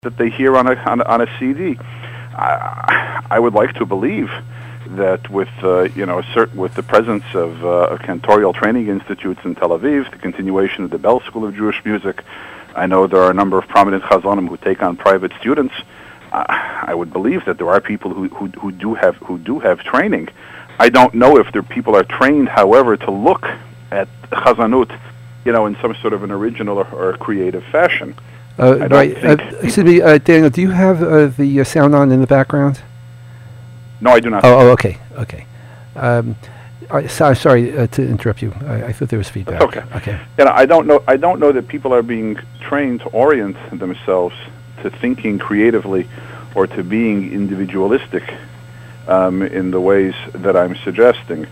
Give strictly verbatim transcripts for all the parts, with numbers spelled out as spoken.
that they hear on a on, a- on a C D. I, I would like to believe that with uh, you know a certain with the presence of, uh, of cantorial training institutes in Tel Aviv, the continuation of the Bell School of Jewish Music, I know there are a number of prominent chazonim who take on private students. Uh, I would believe that there are people who, who who do have who do have training. I don't know if there people are trained, however, to look at chazanut, you know, in some sort of an original or, or creative fashion. Uh, I don't right. Uh, think- excuse me, uh, Daniel. Do you have uh, the uh, sound on in the background? No, I do not. Oh, oh okay, okay. Um, I, so, sorry uh, to interrupt you. I, I thought there was feedback. That's okay. Okay. You know, I don't know. I don't know that people are being trained to orient themselves to thinking creatively or to being individualistic um, in the ways that I'm suggesting.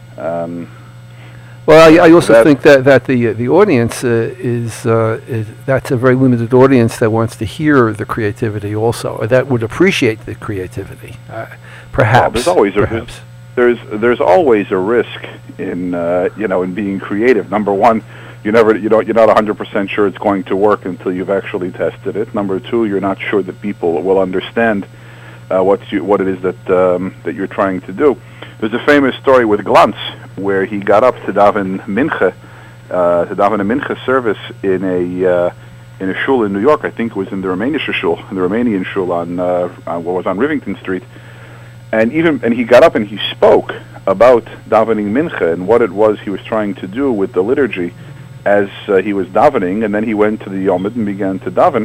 Um, Well, I, I also That- think that, that the uh, the audience uh, is, uh, is that's a very limited audience that wants to hear the creativity also, or that would appreciate the creativity. Uh, perhaps. there's always a- perhaps. there's there's always a risk in uh, you know in being creative. Number one, you never you don't you're not one hundred percent sure it's going to work until you've actually tested it. Number two, you're not sure that people will understand uh, what you what it is that um, that you're trying to do. There's a famous story with Glantz where he got up to daven mincha, uh, to daven a mincha service in a uh, in a shul in New York. I think it was in the Romanian shul, in the Romanian shul on, uh, on what was on Rivington Street. And even and he got up and he spoke about davening mincha and what it was he was trying to do with the liturgy as uh, he was davening. And then he went to the Yomid and began to daven,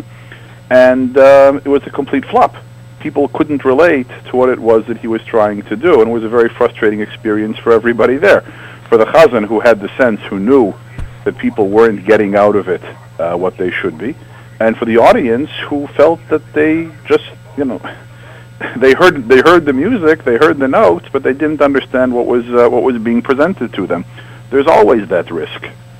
and um, it was a complete flop. People couldn't relate to what it was that he was trying to do, and it was a very frustrating experience for everybody there. For the chazan, who had the sense, who knew that people weren't getting out of it uh, what they should be, and for the audience, who felt that they just, you know, they heard they heard the music, they heard the notes, but they didn't understand what was uh, what was being presented to them. There's always that risk,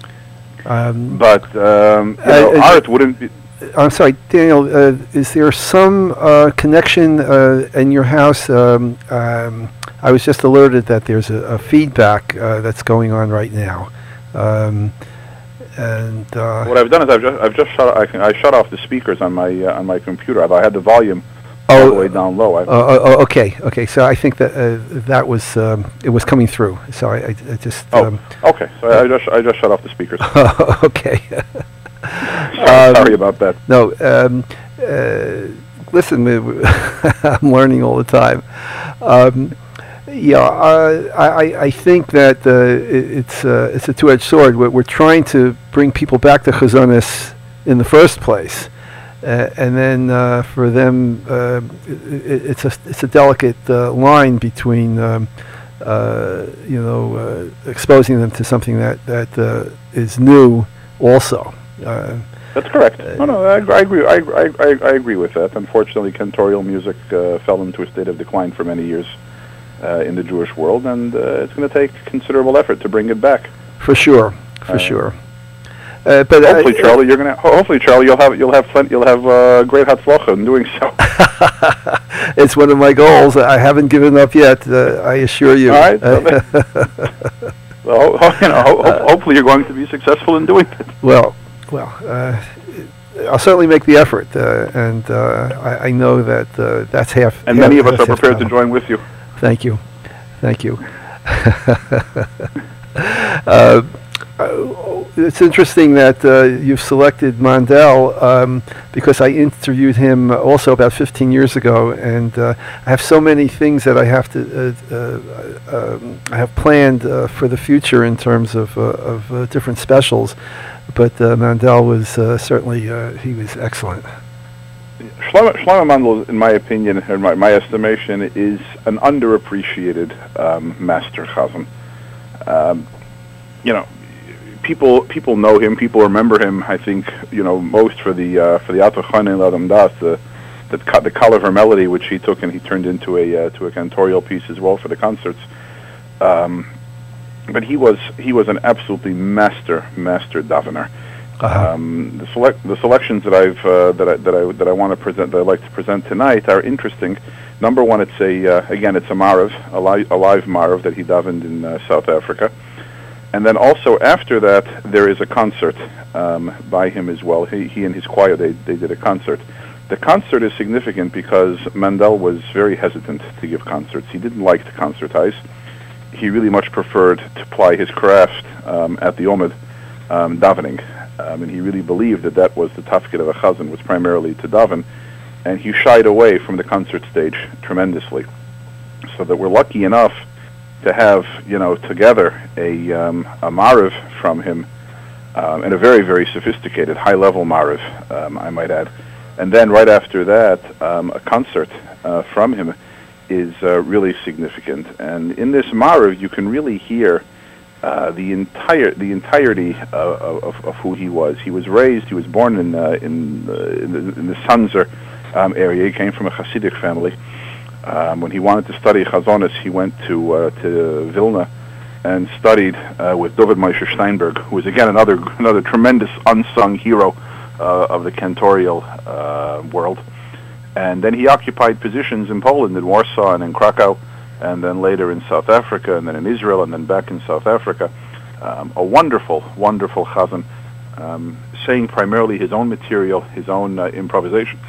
Um, but um, you Uh, know, uh, art wouldn't be. I'm sorry, Daniel. Uh, is there some uh, connection uh, in your house? Um, um, I was just alerted that there's a, a feedback uh, that's going on right now, um, and uh, What I've done is I've just I've just shut I, can, I shut off the speakers on my uh, on my computer. I had the volume all Oh, the way down low. I, oh, oh, okay, okay. So I think that uh, that was um, it was coming through. So I, I, I just oh, um, okay. So I just I just shut off the speakers. okay. Sorry, Um, sorry about that. No, um, uh, listen, we- I'm learning all the time. Um, yeah, uh, I, I- I think that uh, it, it's uh, it's a two-edged sword. We're, we're trying to bring people back to Chazonis in the first place, uh, and then uh, for them, uh, it, it's a it's a delicate uh, line between um, uh, you know uh, exposing them to something that that uh, is new also. Uh, That's correct. No, no, I, I agree. I, I, I, I agree with that. Unfortunately, cantorial music uh, fell into a state of decline for many years uh, in the Jewish world, and uh, it's going to take considerable effort to bring it back. For sure, for Uh, sure. Uh, but Hopefully, uh, Charlie, you're going to. Hopefully, Charlie, you'll have you'll have plenty, you'll have uh, great hatzlacha in doing so. it's one of my goals. I haven't given up yet. Uh, I assure you. All right. Well, ho- you know, ho- ho- hopefully, you're going to be successful in doing it. well, well. Uh, I'll certainly make the effort, uh, and uh, I, I know that uh, that's half. And half- many of us that's are half prepared to battle. join with you. Thank you, thank you. uh, uh, it's interesting that uh, you've selected Mondel um, because I interviewed him also about fifteen years ago, and uh, I have so many things that I have to uh, uh, um, I have planned uh, for the future in terms of uh, of uh, different specials. But uh, Mondel was uh, certainly uh, he was excellent. Shlomo, Shlomo Mandel, in my opinion, in my, my estimation, is an underappreciated um, master chazan. Um, you know, people people know him. People remember him. I think you know most for the uh, for the Atachon and Adam Das, the the ka- the Kalaver melody, which he took and he turned into a uh, to a cantorial piece as well for the concerts. Um, but he was he was an absolutely master master davener. Uh-huh. Um, the select the selections that I've uh, that I that I that I want to present that I'd like to present tonight are interesting. Number one, it's a uh, again it's a Marav, a live, a live Marav that he davened in uh, South Africa, and then also after that there is a concert um, by him as well. He he and his choir they they did a concert. The concert is significant because Mendel was very hesitant to give concerts. He didn't like to concertize. He really much preferred to ply his craft um, at the Omid, um, davening. Um, and he really believed that that was the tafkid of a chazan, was primarily to daven. And he shied away from the concert stage tremendously. So that we're lucky enough to have, you know, together a, um, a mariv from him, um, and a very, very sophisticated, high-level mariv, um, I might add. And then right after that, um, a concert uh, from him is uh, really significant. And in this mariv, you can really hear uh, the entire the entirety of, of, of who he was. He was raised. He was born in uh, in, uh, in the, in the Sanzer um, area. He came from a Hasidic family. Um, when he wanted to study Chazonis, he went to uh, to Vilna and studied uh, with David Moshe Steinberg, who was again another another tremendous unsung hero Uh, of the cantorial uh, world. And then he occupied positions in Poland, in Warsaw and in Krakow, and then later in South Africa, and then in Israel, and then back in South Africa. Um, a wonderful, wonderful chazan, um, saying primarily his own material, his own uh, improvisations.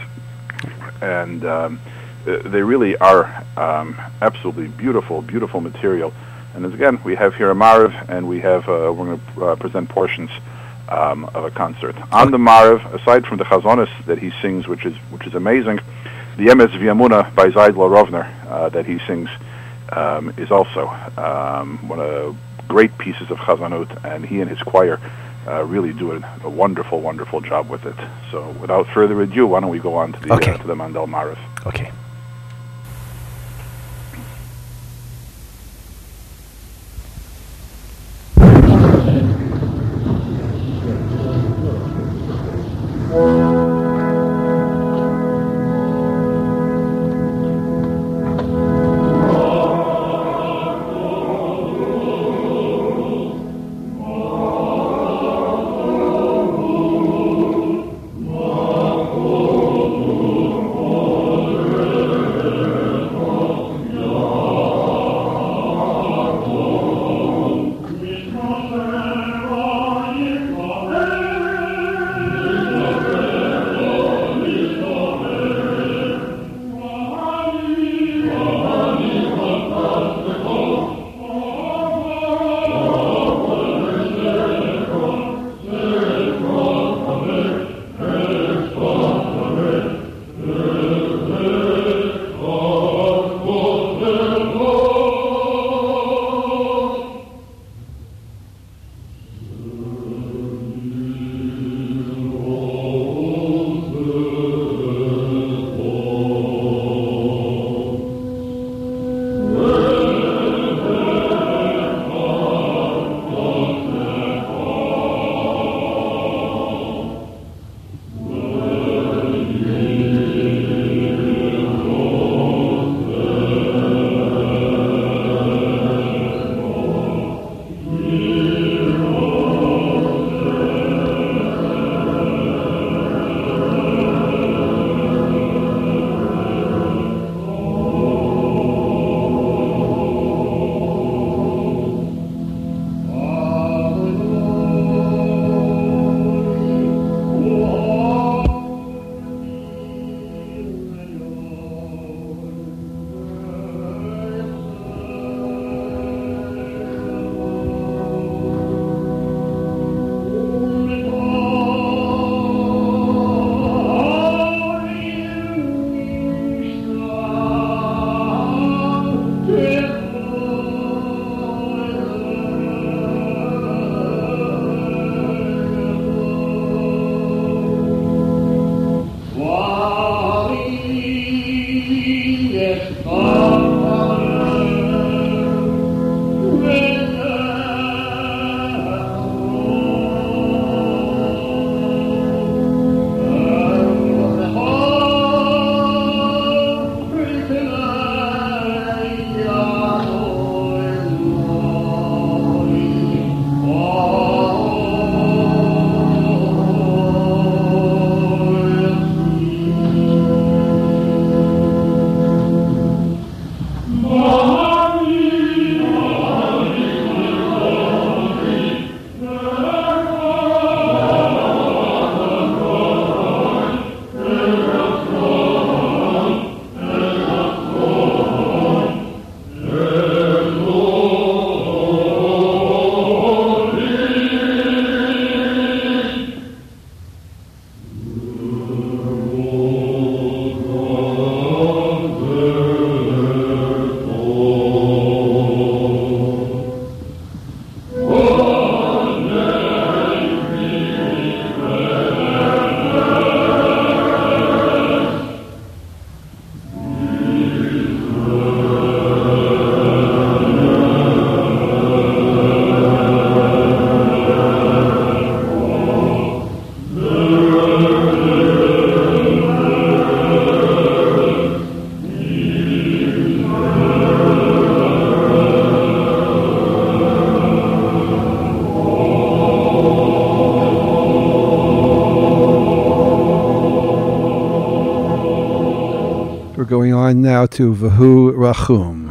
And um, they really are um, absolutely beautiful, beautiful material. And as again, we have here a mariv, and we have, uh, we're going to uh, present portions Um, of a concert. On the mariv, aside from the chazonis that he sings, which is which is amazing, the Emes V'Yamuna by Zaydla Rovner uh, that he sings um, is also um, one of the great pieces of chazanut, and he and his choir uh, really do a, a wonderful, wonderful job with it. So, without further ado, why don't we go on to the okay. uh, to the Mendel mariv? Okay. Oh, going on now to Vahu Rachum.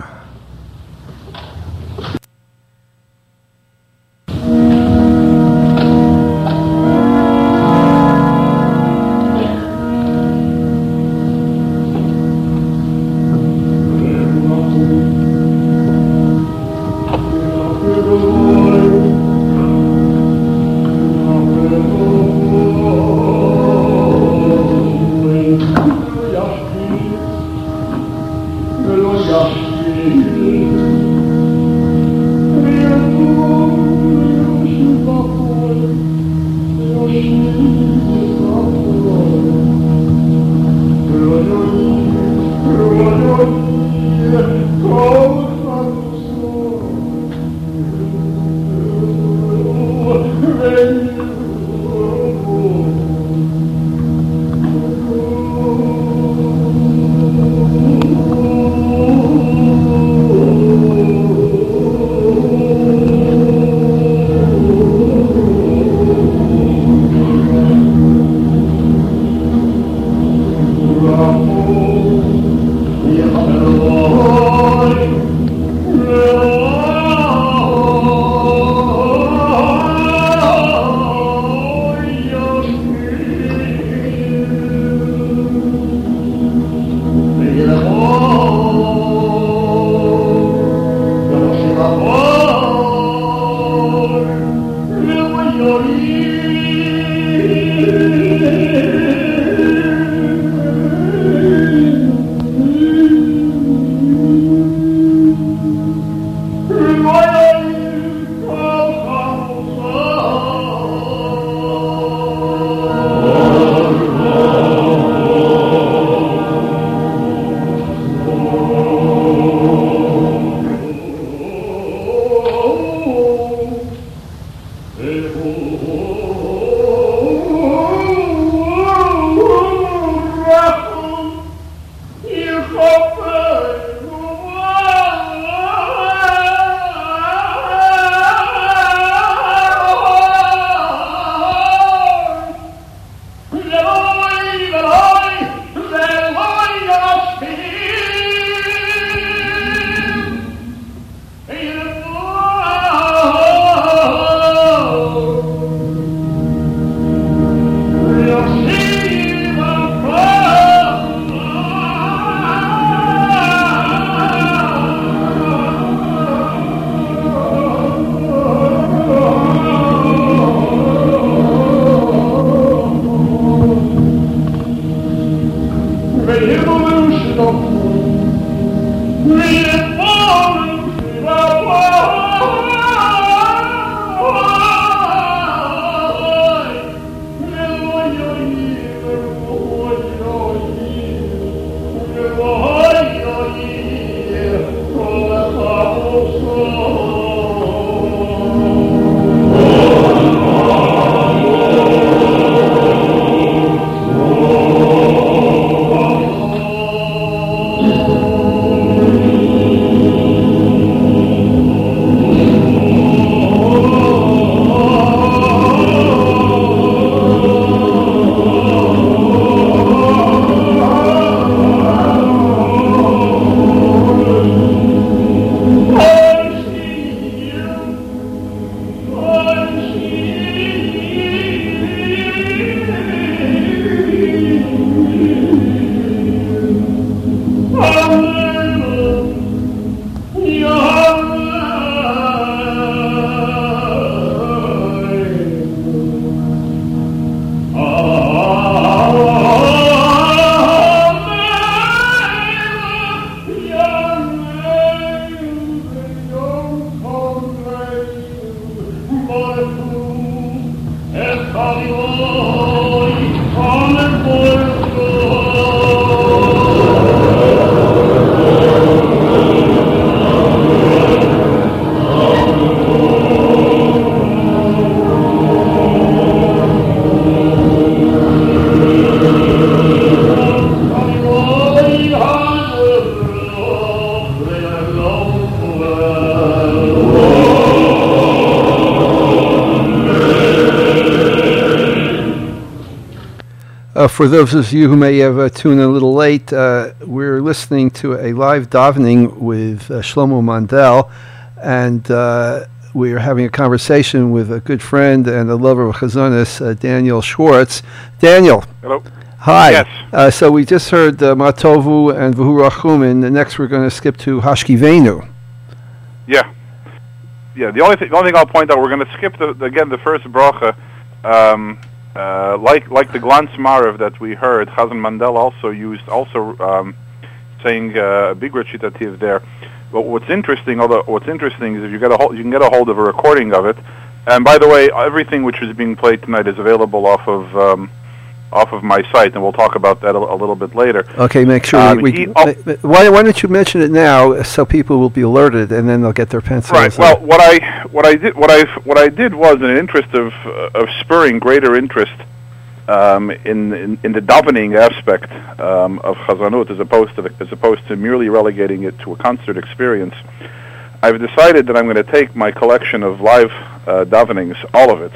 Uh, for those of you who may have uh, tuned in a little late, uh, we're listening to a live davening with uh, Shlomo Mandel, and uh, we're having a conversation with a good friend and a lover of Chazonis, uh, Daniel Schwartz. Daniel. Hello. Hi. Yes. Uh, so we just heard uh, Matovu and V'hu Rachum, and next we're going to skip to Hashkivenu. Yeah. Yeah, the only, th- the only thing I'll point out, we're going to skip, the, the, again, the first bracha. Um, uh, like like the Glantz Marav that we heard, Chazan Mandel also used, also um, saying uh, a big recitative there. But what's interesting, although what's interesting is if you get a hold, you can get a hold of a recording of it. And by the way, everything which is being played tonight is available off of um, off of my site, and we'll talk about that a, a little bit later. Okay, make sure um, we. we he, oh, why, why don't you mention it now, so people will be alerted, and then they'll get their pencils. Right. Well, what I what I did what I what I did was, in an interest of uh, of spurring greater interest um, in, in in the davening aspect um, of Chazanut, as opposed to the, as opposed to merely relegating it to a concert experience, I've decided that I'm going to take my collection of live uh, davenings, all of it,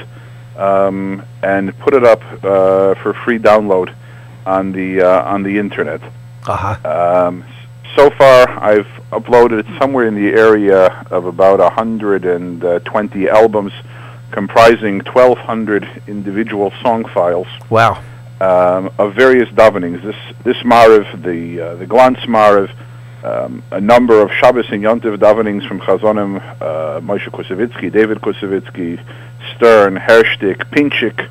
um, and put it up uh, for free download on the uh, on the internet. Uh-huh. Um, so far, I've uploaded somewhere in the area of about one hundred twenty albums, comprising twelve hundred individual song files. Wow. Um, of various davenings. This this Mariv, the uh, the Glantz Mariv, um, a number of Shabbos and Yontiv davenings from Chazonim, uh, Moshe Kusevitsky, David Kusevitsky, Stern, Hershtik, Pinchik.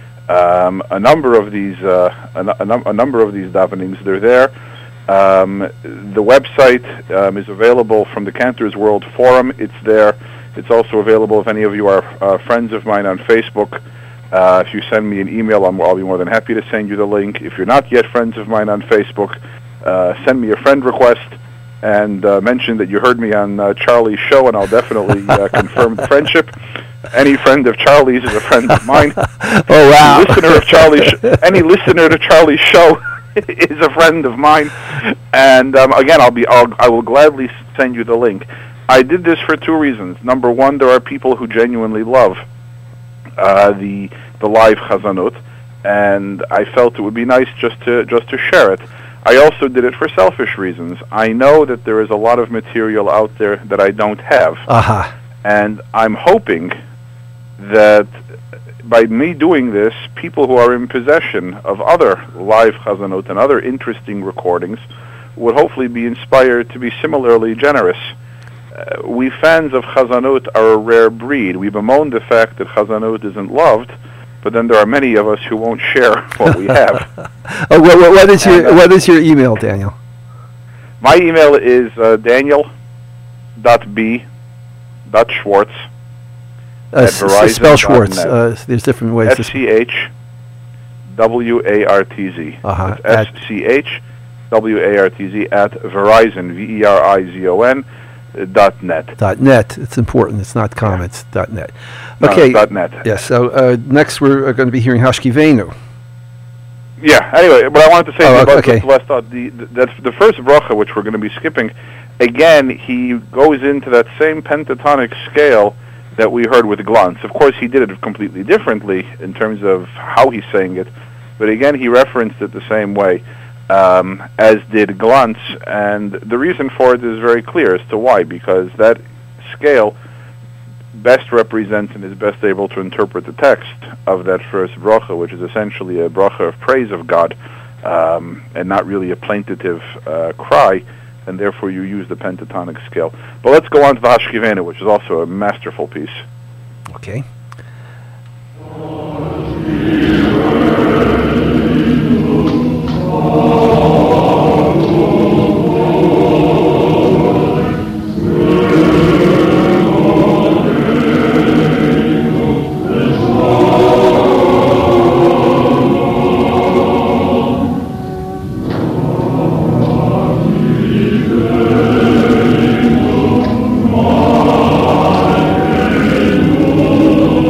Um, a number of these uh, a, a, num- a number of these davenings, they're there. Um, the website um, is available from the Cantor's World Forum. It's there. It's also available if any of you are uh, friends of mine on Facebook. Uh, if you send me an email, I'm, I'll be more than happy to send you the link. If you're not yet friends of mine on Facebook, uh, send me a friend request and uh, mention that you heard me on uh, Charlie's show, and I'll definitely uh, confirm the friendship. Any friend of Charlie's is a friend of mine. Oh, wow. Any listener of Charlie's, sh- any listener to Charlie's show is a friend of mine. And um, again, I'll be, I'll, I will gladly send you the link. I did this for two reasons. Number one, there are people who genuinely love uh, the the live Chazanut, and I felt it would be nice just to just to share it. I also did it for selfish reasons. I know that there is a lot of material out there that I don't have, Uh-huh. and I'm hoping that by me doing this, people who are in possession of other live Chazanut and other interesting recordings would hopefully be inspired to be similarly generous. Uh, we fans of Chazanut are a rare breed. We bemoan the fact that Chazanut isn't loved, but then there are many of us who won't share what we have. Oh, what, what, what is your And, uh, what is your email, Daniel? My email is uh, daniel dot b dot schwartz Uh, at s- s- spell Verizon Schwartz. dot net. Uh, there's different ways to S C H W A R T Z. Uh-huh. It's S C H W A R T Z at Verizon, V E R I Z O N, uh, dot net. dot net. It's important. It's not comments. Dot net. No, Okay. it's dot net. Yes. So uh, next we're going to be hearing Hashkivenu. Yeah, anyway, but I wanted to say Oh, about okay. the last thought, the, the, that's the first bracha, which we're going to be skipping, again, he goes into that same pentatonic scale that we heard with Glantz. Of course, he did it completely differently in terms of how he sang it, but again, he referenced it the same way um, as did Glantz, and the reason for it is very clear as to why, because that scale best represents and is best able to interpret the text of that first bracha, which is essentially a bracha of praise of God, um, and not really a plaintive uh, cry, and therefore you use the pentatonic scale. But let's go on to the Hashkivenu, which is also a masterful piece. Okay. Oh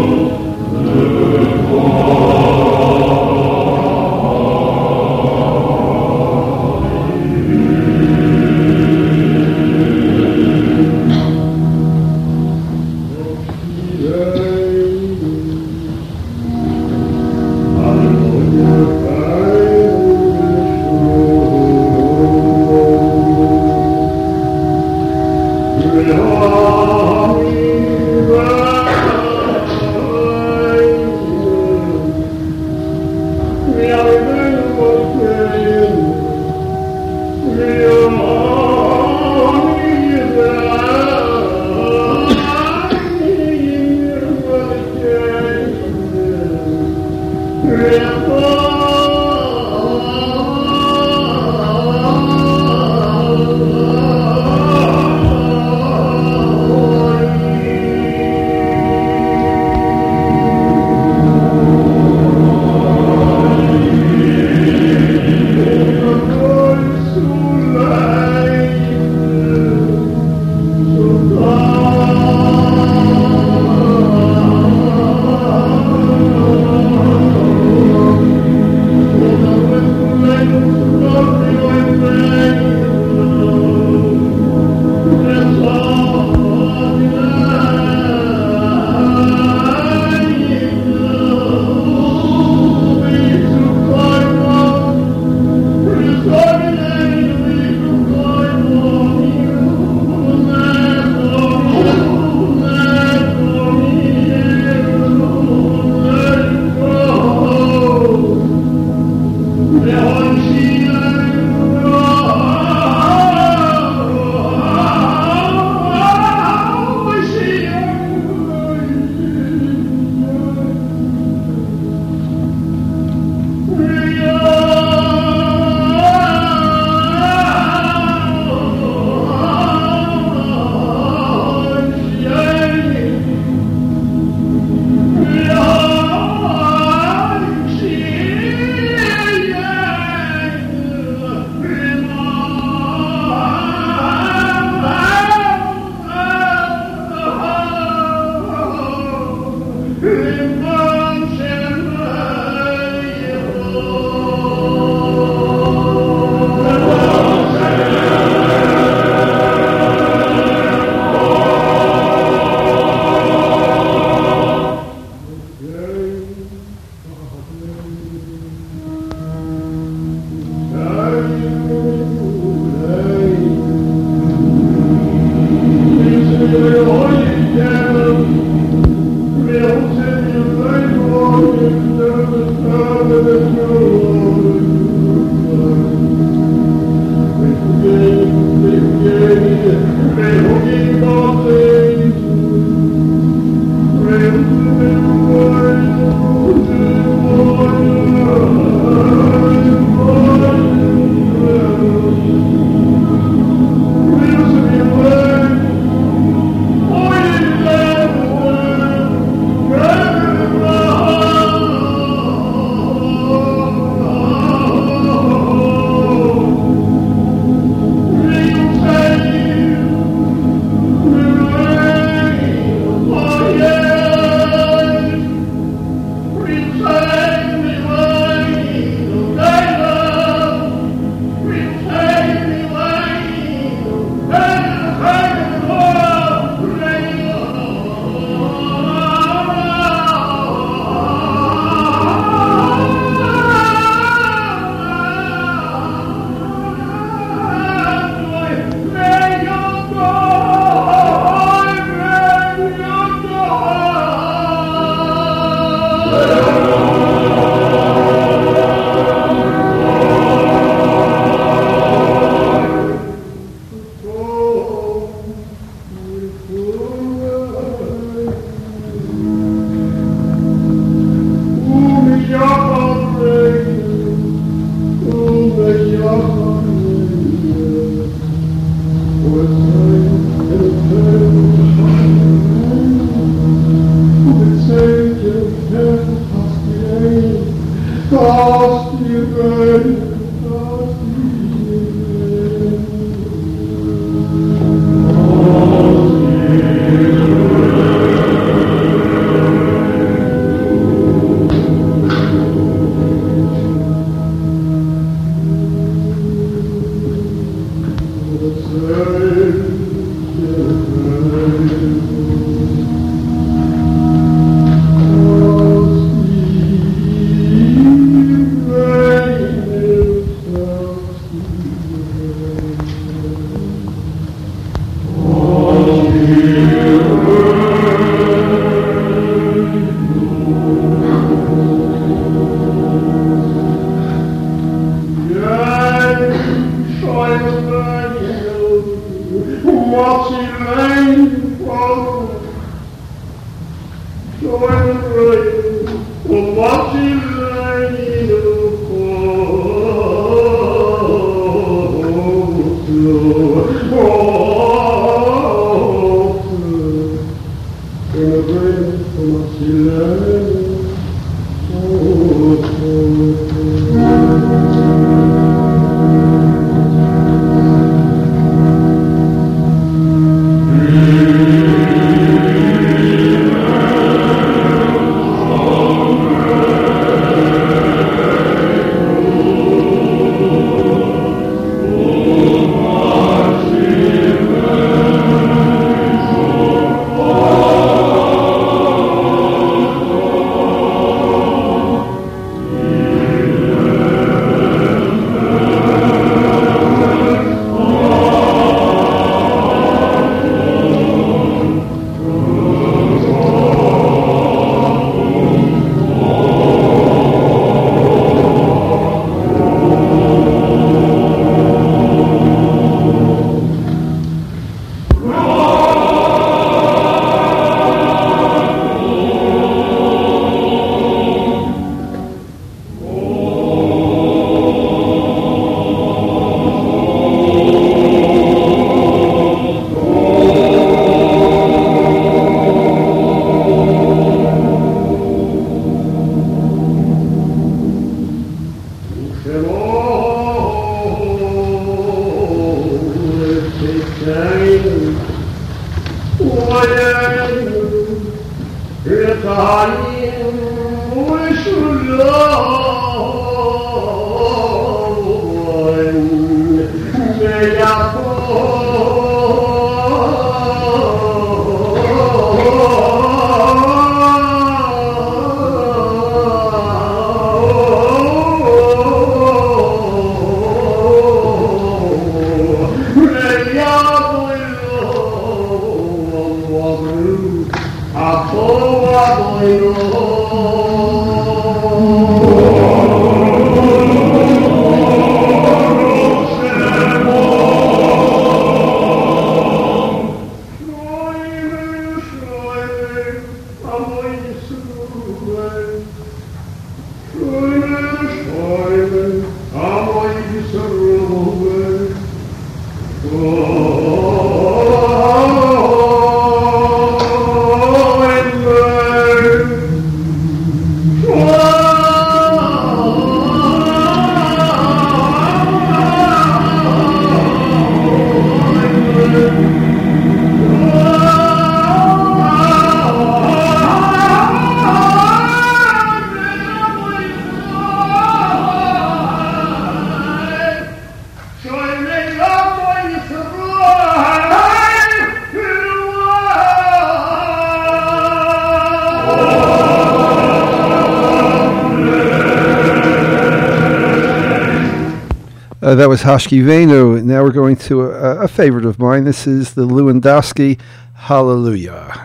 Uh, that was Hashki Venu. Now we're going to a, a favorite of mine. This is the Lewandowski Hallelujah.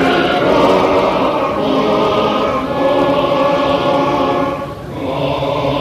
Oh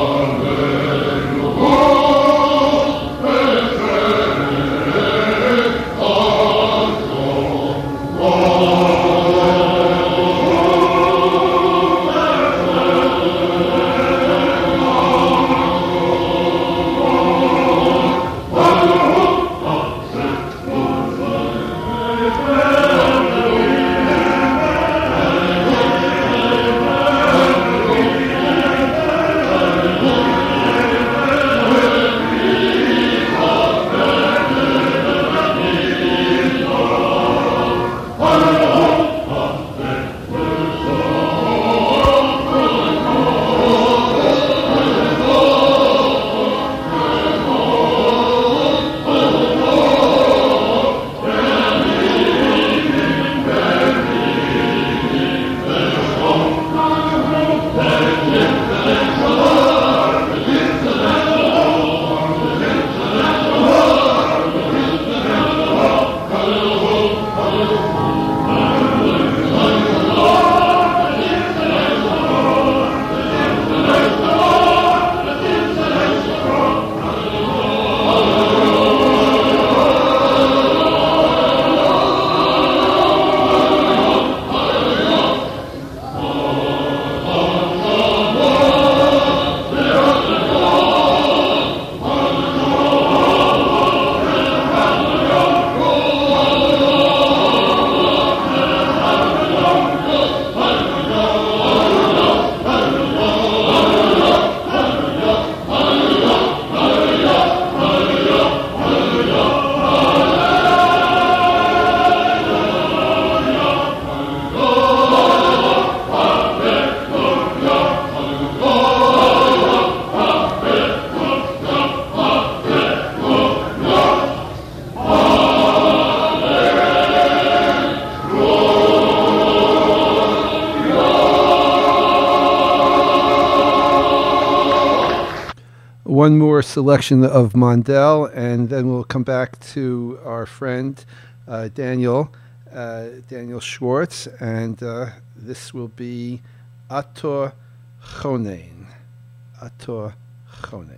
your selection of Mondel, and then we'll come back to our friend uh, Daniel, uh, Daniel Schwartz, and uh, this will be Ator Chonein. Ator Chonein.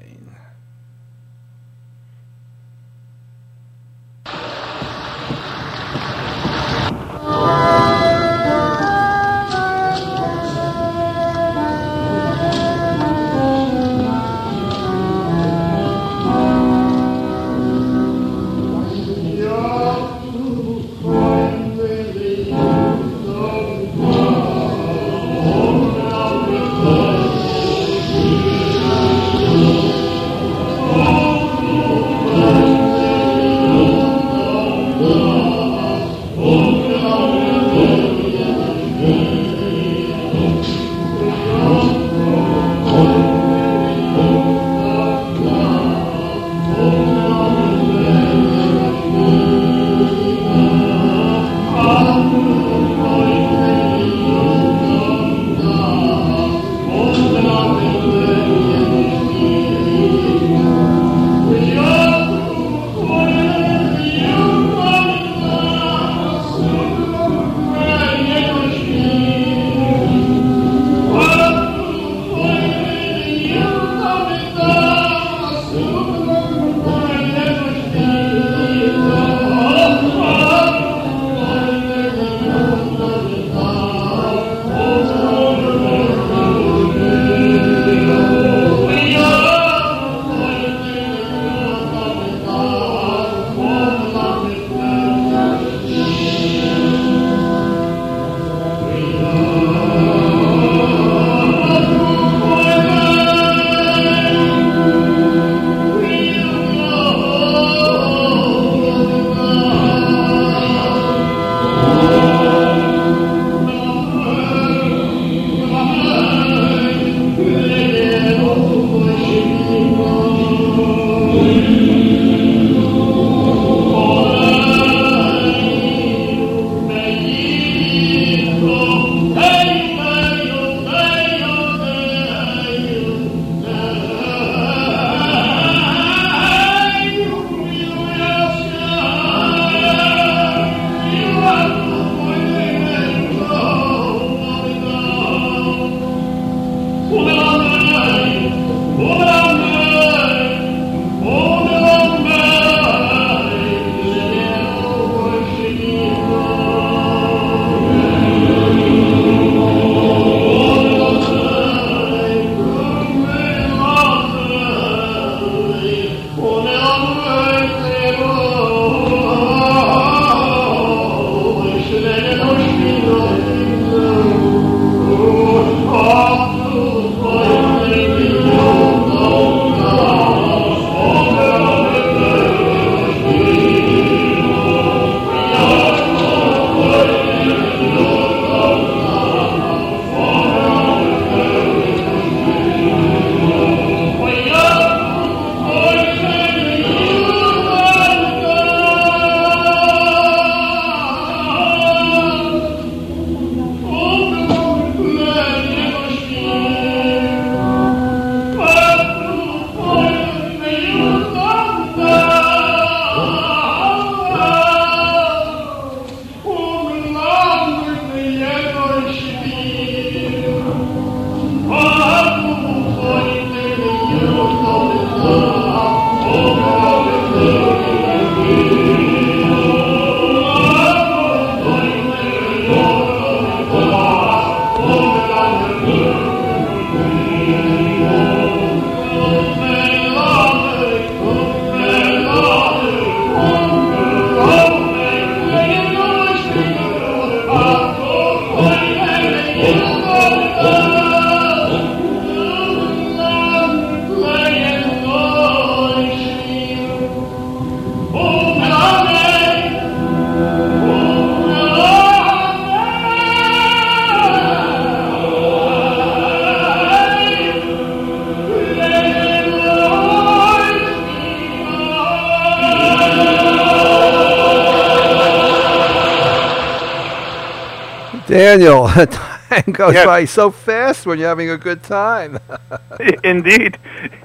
Daniel, time goes yes. by so fast when you're having a good time. Indeed.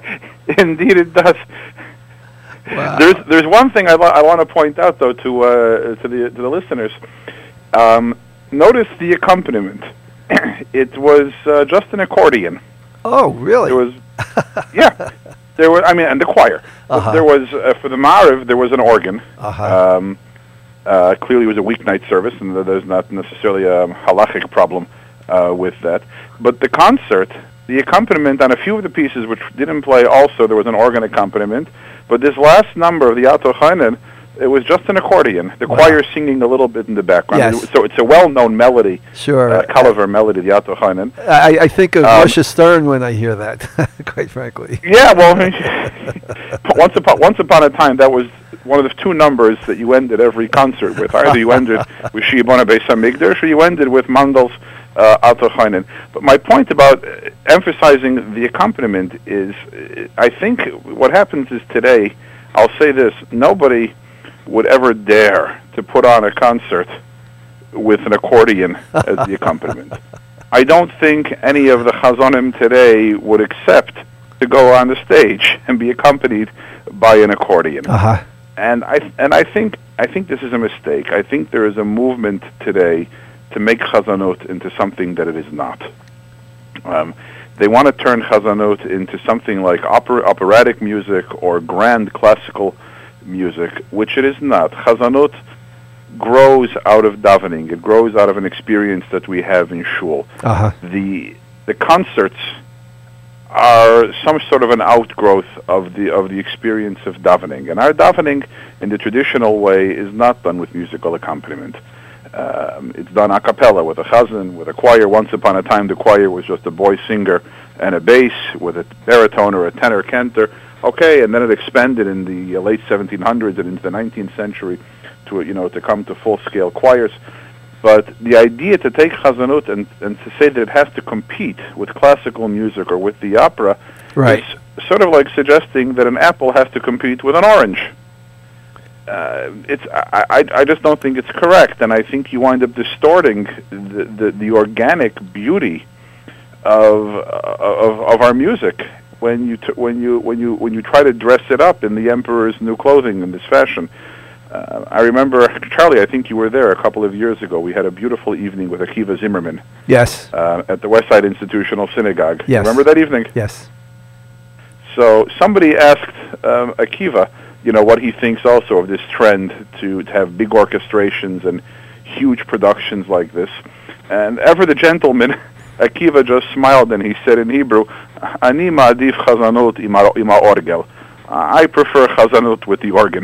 Indeed, it does. Wow. There's there's one thing I, wa- I want to point out though to uh, to the to the listeners. Um, notice the accompaniment. It was uh, just an accordion. Oh, really? There was, yeah. There was, I mean, and the choir. Uh-huh. There was uh, for the Mariv. There was an organ. Uh-huh. Um, uh, clearly, it was a weeknight service, and there's not necessarily a halachic problem uh, with that. But the concert, the accompaniment on a few of the pieces which didn't play, also there was an organ accompaniment. But this last number of the Ato Chainen, it was just an accordion. The Wow. choir singing a little bit in the background. Yes. So it's a well-known melody. Sure. Uh, Kalaver melody, the Ato Chainen. I, I think of Um, Moshe Stern when I hear that, quite frankly. Yeah, well, once upon once upon a time, that was one of the two numbers that you ended every concert with. Either you ended with Shibona Beis HaMikdash, or you ended with Mandel's uh, Ato Chainen. But my point about uh, emphasizing the accompaniment is, uh, I think what happens is today, I'll say this, nobody would ever dare to put on a concert with an accordion as the accompaniment. I don't think any of the chazonim today would accept to go on the stage and be accompanied by an accordion. Uh-huh. And I and I think I think this is a mistake. I think there is a movement today to make chazanot into something that it is not. Um, they want to turn chazanot into something like opera, operatic music or grand classical music, which it is not. Chazanot grows out of davening. It grows out of an experience that we have in shul. Uh-huh. The the concerts are some sort of an outgrowth of the of the experience of davening. And our davening, in the traditional way, is not done with musical accompaniment. Um, it's done a cappella with a chazan, with a choir. Once upon a time, the choir was just a boy singer and a bass with a baritone or a tenor cantor. Okay, and then it expanded in the uh, late seventeen hundreds and into the nineteenth century to, you know, to come to full-scale choirs. But the idea to take chazanut and, and to say that it has to compete with classical music or with the opera Right. is sort of like suggesting that an apple has to compete with an orange. Uh, it's I, I, I just don't think it's correct, and I think you wind up distorting the, the, the organic beauty of, of of our music when you t- when you when you when you try to dress it up in the emperor's new clothing in this fashion. Uh, I remember, Charlie, I think you were there a couple of years ago. We had a beautiful evening with Akiva Zimmerman Yes. uh, at the Westside Institutional Synagogue. Yes. Remember that evening? Yes. So somebody asked um, Akiva, you know, what he thinks also of this trend to, to have big orchestrations and huge productions like this. And ever the gentleman, Akiva just smiled and he said in Hebrew, Ani ma'adif chazanot ima orgel. I prefer chazanut with the organ.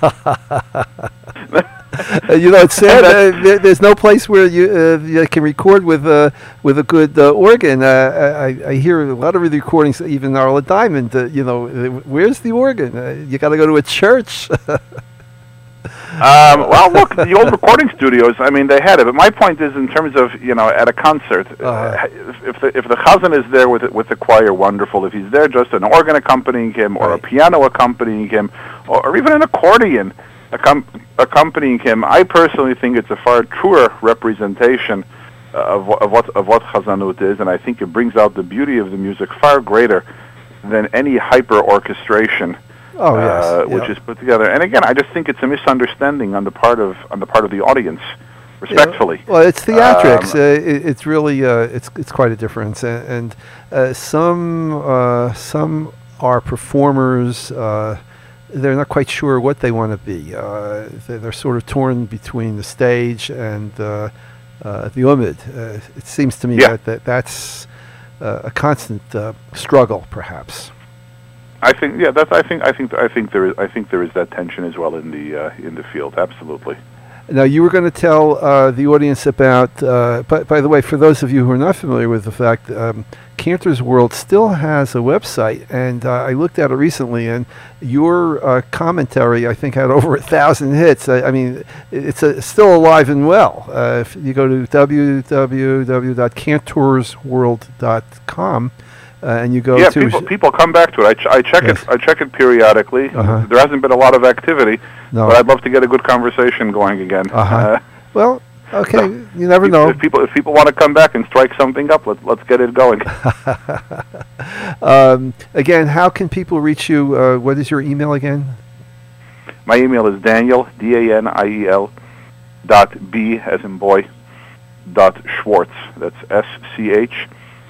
Uh, you know, it's sad. Uh, there, there's no place where you, uh, you can record with uh, with a good uh, organ. Uh, I, I hear a lot of the recordings, even Arla Diamond. Uh, you know, uh, where's the organ? Uh, you got to go to a church. Um, well, look, the old recording studios, I mean, they had it. But my point is, in terms of, you know, at a concert, Uh-huh. if, if the if the chazan is there with with the choir, wonderful. If he's there just an organ accompanying him, or Right. a piano accompanying him, or, or even an accordion accom- accompanying him, I personally think it's a far truer representation uh, of, wha- of what of what chazanut is, and I think it brings out the beauty of the music far greater than any hyper orchestration. Oh yes, uh, which yeah. is put together. And again, I just think it's a misunderstanding on the part of on the part of the audience, respectfully. Yeah. Well, it's theatrics. Um, uh, it, it's really uh, it's it's quite a difference, and, and uh, some uh, some are performers. Uh, they're not quite sure what they want to be. Uh, they're, they're sort of torn between the stage and uh, uh, the umid. Uh, it seems to me Yeah. that, that that's uh, a constant uh, struggle, perhaps. I think, yeah, that's. I think, I think, I think there is. I think there is that tension as well in the uh, in the field. Absolutely. Now, you were going to tell uh, the audience about, uh, by, by the way, for those of you who are not familiar with the fact, um, Cantor's World still has a website, and uh, I looked at it recently, and your uh, commentary, I think, had over a thousand hits. I, I mean, it's a, still alive and well. Uh, if you go to w w w dot cantors world dot com, Uh, and you go yeah, to people people come back to it. I, ch- I check Yes. it. I check it periodically. Uh-huh. There hasn't been a lot of activity, no. but I'd love to get a good conversation going again. Uh-huh. Uh, Well, Okay, So, you never if, know. If people if people want to come back and strike something up, let's let's get it going. um, again, how can people reach you? Uh, what is your email again? My email is Daniel D A N I E L dot B as in boy dot Schwartz. That's S C H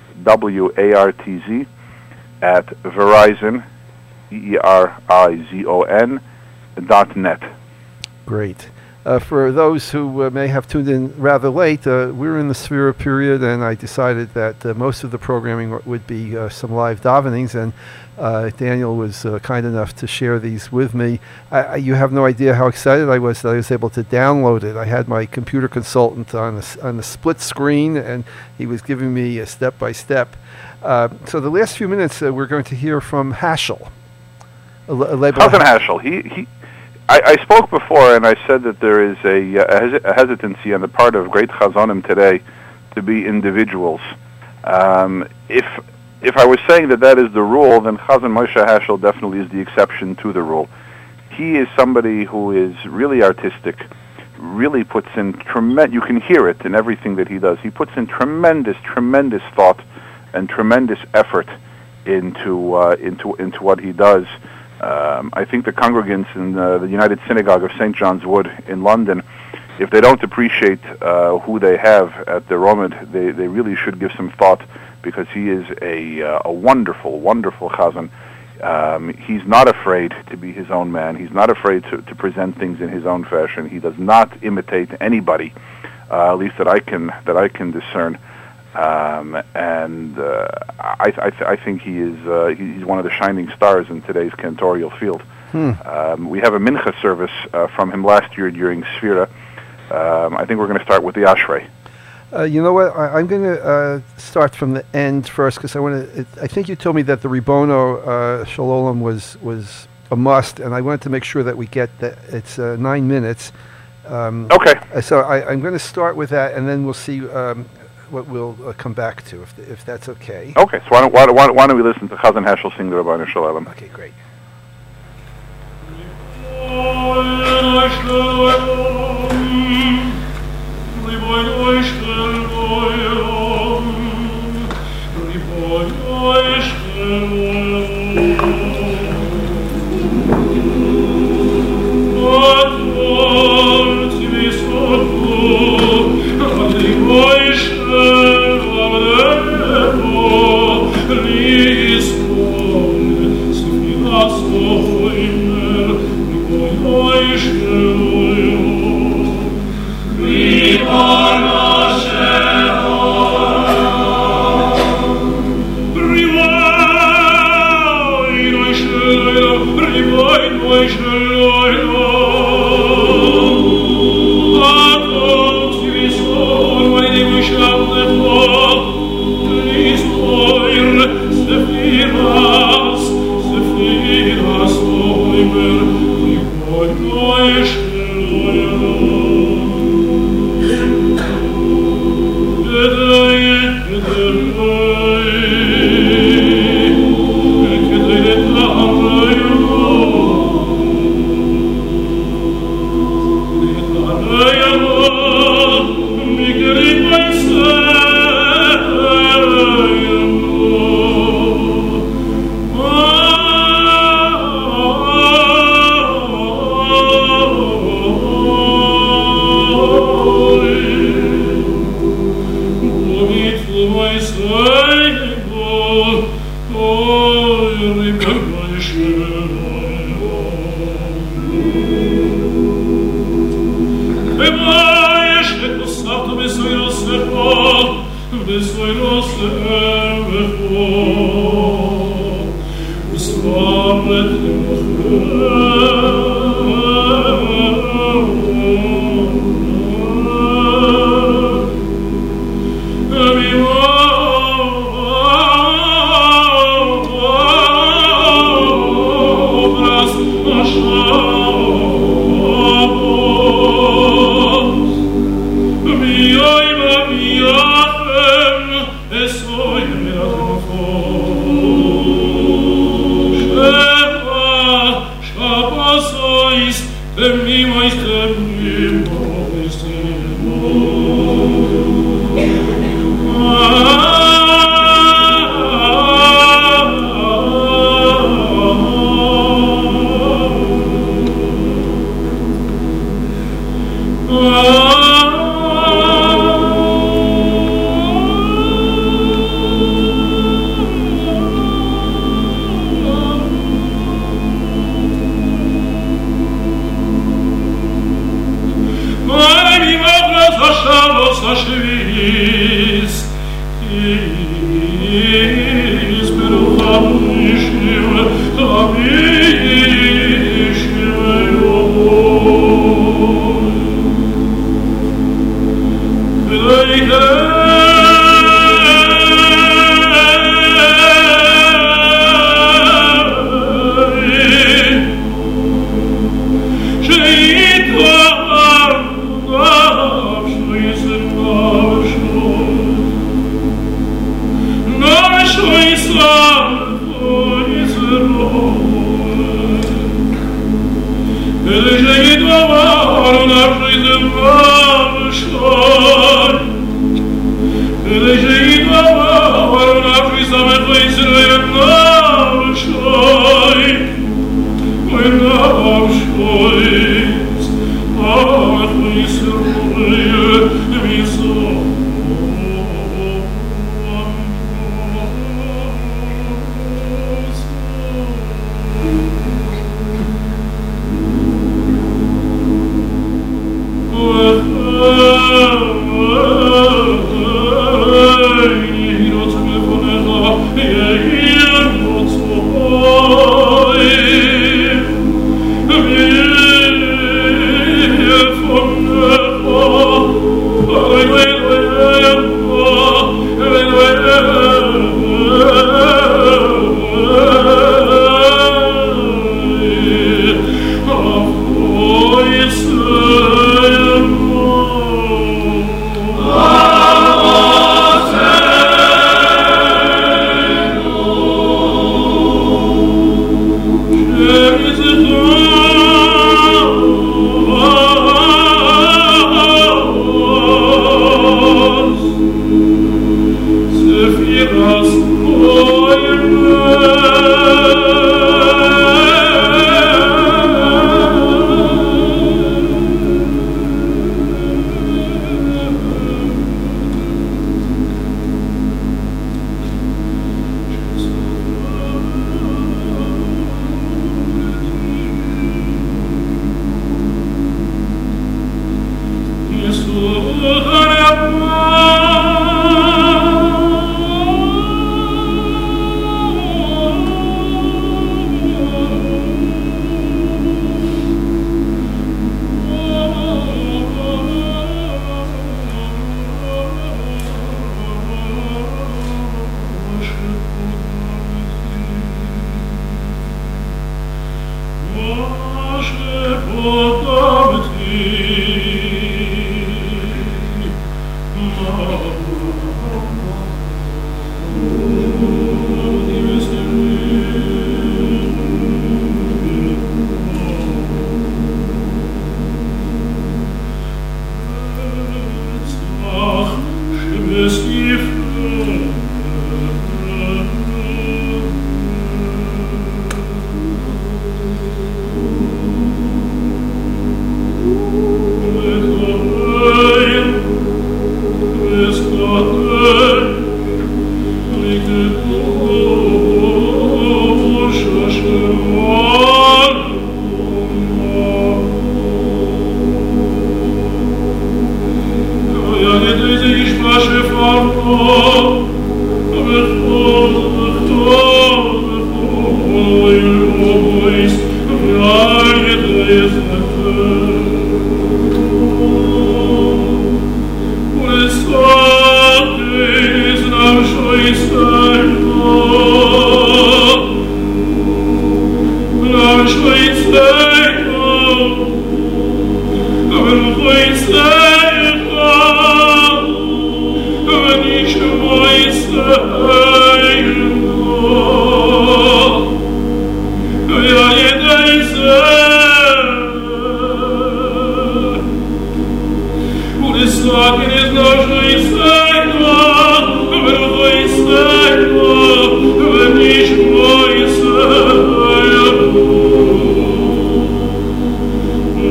W A R T Z at Verizon E E R I Z O N dot net. Great. Uh, for those who uh, may have tuned in rather late, uh, we're in the Sefira period, and I decided that uh, most of the programming w- would be uh, some live davenings, and uh, Daniel was uh, kind enough to share these with me. I, I, you have no idea how excited I was that I was able to download it. I had my computer consultant on the, on the split screen, and he was giving me a step-by-step. Uh, so the last few minutes, uh, we're going to hear from Haschel. Chazan Haschel. He he. I, I spoke before, and I said that there is a, a, hes- a hesitancy on the part of great Chazanim today to be individuals. Um, if if I was saying that that is the rule, then Chazan Moshe Haschel definitely is the exception to the rule. He is somebody who is really artistic, really puts in tremendous, you can hear it in everything that he does. He puts in tremendous, tremendous thought and tremendous effort into uh, into into what he does. Um, I think the congregants in uh, the United Synagogue of Saint John's Wood in London, if they don't appreciate uh, who they have at the Romid, they, they really should give some thought, because he is a uh, a wonderful, wonderful chazan. Um, he's not afraid to be his own man. He's not afraid to, to present things in his own fashion. He does not imitate anybody, uh, at least that I can that I can discern. Um, and uh, I, I, th- I think he is uh, he's one of the shining stars in today's cantorial field. Hmm. Um, we have a mincha service uh, from him last year during Sefira. Um, I think we're going to start with the Ashrei. Uh, you know what? I, I'm going to uh, start from the end first, because I want to. I think you told me that the Ribono uh, Shalom was was a must, and I wanted to make sure that we get that. It's uh, nine minutes. Um, okay. So I, I'm going to start with that, and then we'll see um, what we'll uh, come back to, if if that's okay. Okay. So why don't why, why, why don't we listen to Chazan Haschel sing the Ribono Shalom? Okay, great.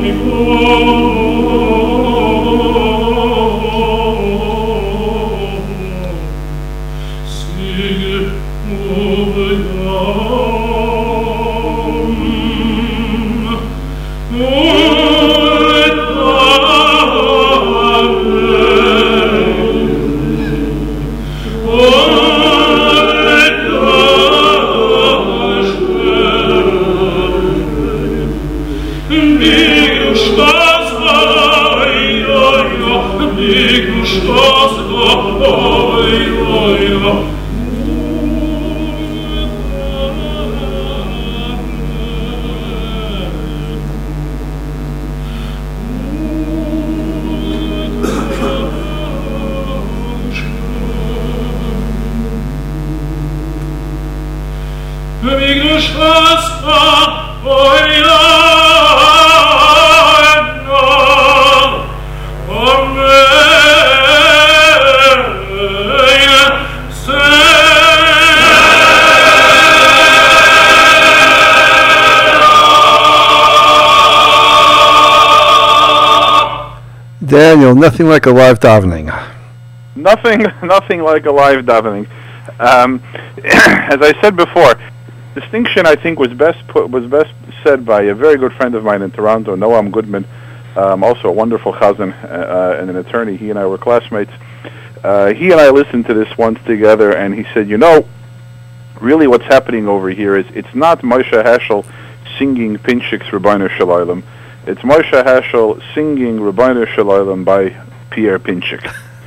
Daniel, nothing like a live davening. Nothing, nothing like a live davening. Um, as I said before, distinction I think was best put, was best said by a very good friend of mine in Toronto, Noam Goodman, um, also a wonderful chazan uh, and an attorney. He and I were classmates. Uh, he and I listened to this once together, and he said, you know, really what's happening over here is it's not Moshe Heschel singing Pinchik's Rabbeinu Shalom. It's Moshe Heschel singing Rabbeinu Shalom by Pierre Pinchik.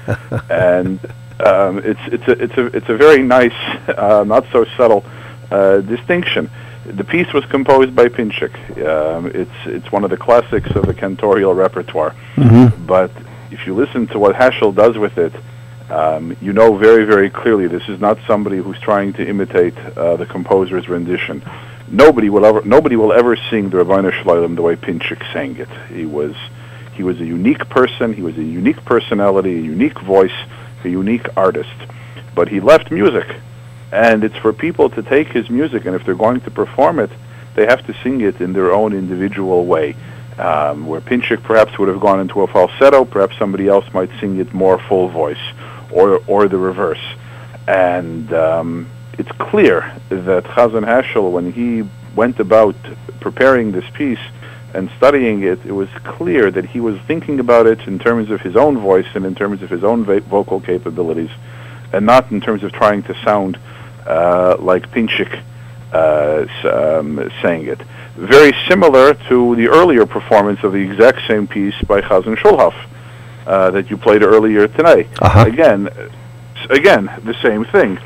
And um, it's it's a it's a it's a very nice, uh, not so subtle uh, distinction. The piece was composed by Pinchik. Um, it's it's one of the classics of the cantorial repertoire. Mm-hmm. But if you listen to what Heschel does with it, um, you know very very clearly this is not somebody who's trying to imitate uh, the composer's rendition. Nobody will ever nobody will ever sing the Rabbeinu Shalom the way Pinchik sang it. He was he was a unique person. He was a unique personality, a unique voice, a unique artist. But he left music, and it's for people to take his music, and if they're going to perform it, they have to sing it in their own individual way. Um, where Pinchik perhaps would have gone into a falsetto, perhaps somebody else might sing it more full voice, or or the reverse. And um, it's clear that Chazan Heschel, when he went about preparing this piece and studying it, it was clear that he was thinking about it in terms of his own voice and in terms of his own va- vocal capabilities, and not in terms of trying to sound uh, like Pinchik uh, um, sang it. Very similar to the earlier performance of the exact same piece by Chazan Shulhof uh, that you played earlier tonight. Uh-huh. Again, again, the same thing.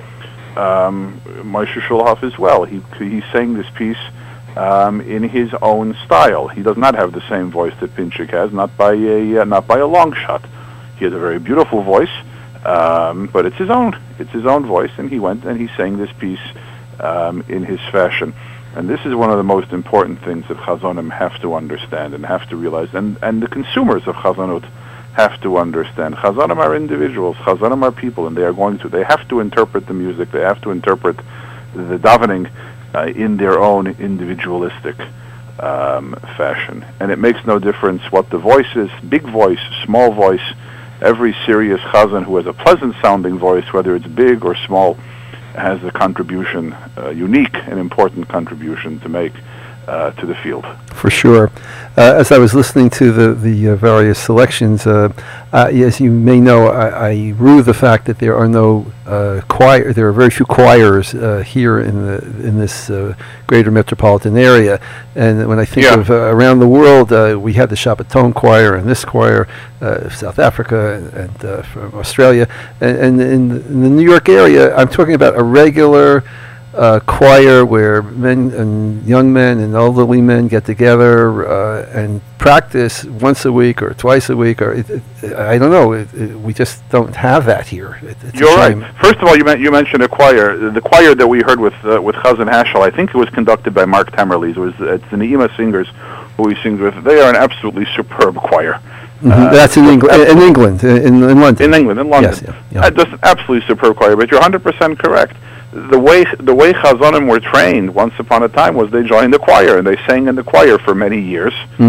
Um, Moshe Shulhof as well. He he sang this piece um, in his own style. He does not have the same voice that Pinchik has, not by a uh, not by a long shot. He has a very beautiful voice, um, but it's his own. It's his own voice, and he went and he sang this piece um, in his fashion. And this is one of the most important things that Chazonim have to understand and have to realize, and, and the consumers of Chazanut have to understand. Chazanim are individuals, Chazanim are people, and they are going to, they have to interpret the music, they have to interpret the davening uh, in their own individualistic um, fashion. And it makes no difference what the voice is, big voice, small voice. Every serious Chazan who has a pleasant sounding voice, whether it's big or small, has a contribution, a unique and important contribution to make uh, to the field. For sure. Uh, as I was listening to the, the uh, various selections, uh, uh, as you may know, I, I rue the fact that there are no uh, choir. There are very few choirs uh, here in the in this uh, greater metropolitan area. And when I think yeah. of uh, around the world, uh, we had the Shabbaton choir and this choir, uh, South Africa and, and uh, from Australia, and, and in, in the New York area, I'm talking about a regular Uh, choir where men and young men and elderly men get together uh, and practice once a week or twice a week, or it, it, I don't know. It, it, we just don't have that here. It, it's You're a right. shame. First of all, you, men- you mentioned a choir. The choir that we heard with uh, with Chazan Heschel, I think it was conducted by Mark Tamerlis. It was it's the Ne'ima Singers who he sings with. They are an absolutely superb choir. Mm-hmm. Uh, That's in England. In England, in, in London. In England, in London. Yes, yeah, yeah. Uh, just an absolutely superb choir. But you're one hundred percent correct. The way the way Chazanim were trained once upon a time was they joined the choir and they sang in the choir for many years, mm-hmm.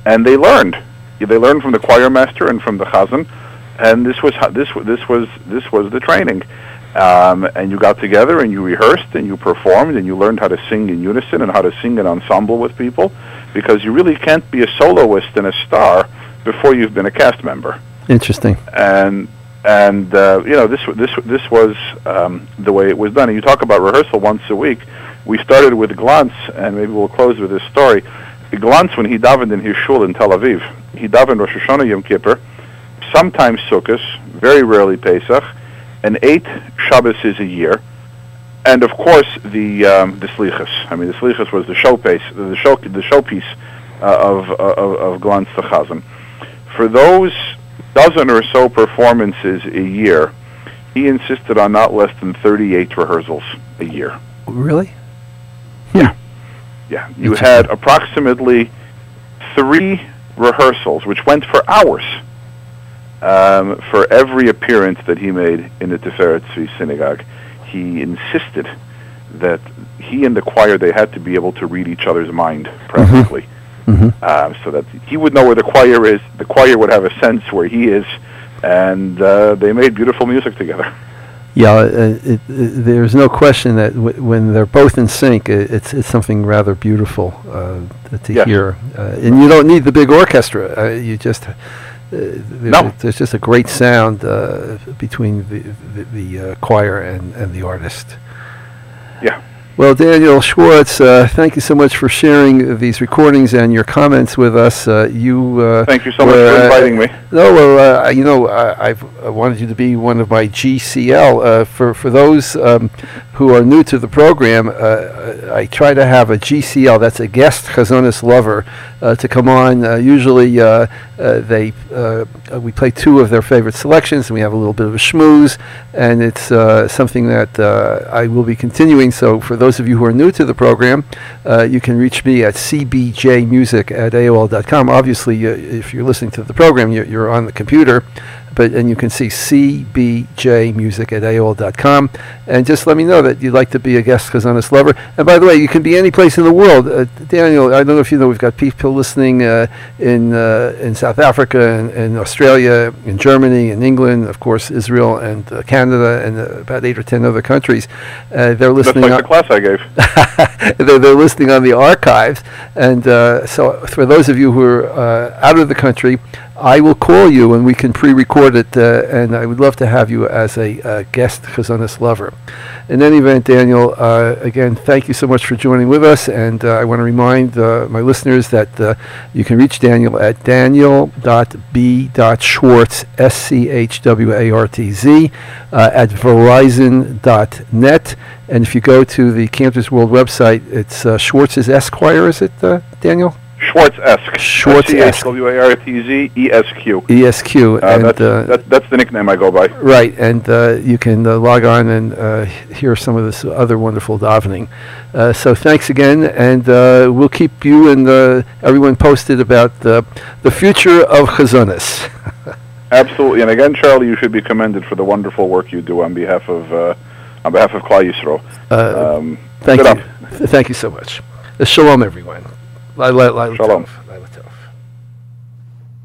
and they learned. They learned from the choir master and from the chazan, and this was how, this this was this was the training. Um, and you got together and you rehearsed and you performed and you learned how to sing in unison and how to sing in ensemble with people, because you really can't be a soloist and a star before you've been a cast member. Interesting. And and uh, you know this this this was um, the way it was done. And you talk about rehearsal once a week. We started with Glantz, and maybe we'll close with this story. Glantz, when he davened in his shul in Tel Aviv, he davened Rosh Hashanah, Yom Kippur, sometimes Sukkot, very rarely Pesach, and eight Shabbases a year, and of course the um, the Slichas. I mean, the Slichas was the showpiece, the show the showpiece uh, of, of of Glantz the Chazan. For those dozen or so performances a year, he insisted on not less than thirty-eight rehearsals a year. Really? Yeah, yeah. You had approximately three rehearsals, which went for hours. Um, for every appearance that he made in the Tiferet Tzvi synagogue, he insisted that he and the choir, they had to be able to read each other's mind practically, mm-hmm. uh, so that he would know where the choir is, the choir would have a sense where he is, and uh, they made beautiful music together. Yeah, uh, it, it, there's no question that w- when they're both in sync, it, it's it's something rather beautiful uh, to yes. hear, uh, and you don't need the big orchestra. Uh, you just Uh, no. There's just a great sound uh, between the the, the uh, choir and, and the artist. Yeah. Well, Daniel Schwartz, uh, thank you so much for sharing these recordings and your comments with us. Uh, you. Uh, thank you so much for inviting uh, me. No, well, uh, you know, I, I've I wanted you to be one of my G C L. Uh, for for those um, who are new to the program, uh, I try to have a G C L. That's a guest Chazonis lover uh, to come on. Uh, usually, uh, uh, they uh, we play two of their favorite selections, and we have a little bit of a schmooze, and it's uh, something that uh, I will be continuing. So for those of you who are new to the program, uh, you can reach me at c b j music at a o l dot com. Obviously, uh, if you're listening to the program, you're, you're on the computer, but and you can see c b j music at a o l dot com, and just let me know that you'd like to be a guest Chazonis lover. And by the way, you can be any place in the world. Uh, Daniel, I don't know if you know, we've got people listening uh, in uh, in South Africa, and in Australia, in Germany, in England, of course, Israel, and uh, Canada, and uh, about eight or ten other countries. Uh, they're listening. That's like the class I gave. they're, they're listening on the archives, and uh, so for those of you who are uh, out of the country, I will call you and we can pre-record it, uh, and I would love to have you as a uh, guest Chazonis lover. In any event, Daniel, uh, again, thank you so much for joining with us, and uh, I want to remind uh, my listeners that uh, you can reach Daniel at daniel dot b dot schwartz, S C H W A R T Z, uh, at verizon dot net, and if you go to the Cantor's World website, it's uh, Schwartz's Esquire, is it, uh, Daniel? Schwartz-esque. Schwartz-esque. C H W A R T Z E S Q. E S Q. Uh, and, that's, uh, that, that's the nickname I go by. Right, and uh, you can uh, log on and uh, hear some of this other wonderful davening. Uh, so thanks again, and uh, we'll keep you and uh, everyone posted about uh, the future of Chazonis. Absolutely, and again, Charlie, you should be commended for the wonderful work you do on behalf of uh, on behalf of Klal Yisrael. Uh, um, thank you. up. Thank you so much. Uh, shalom, everyone. Shalom.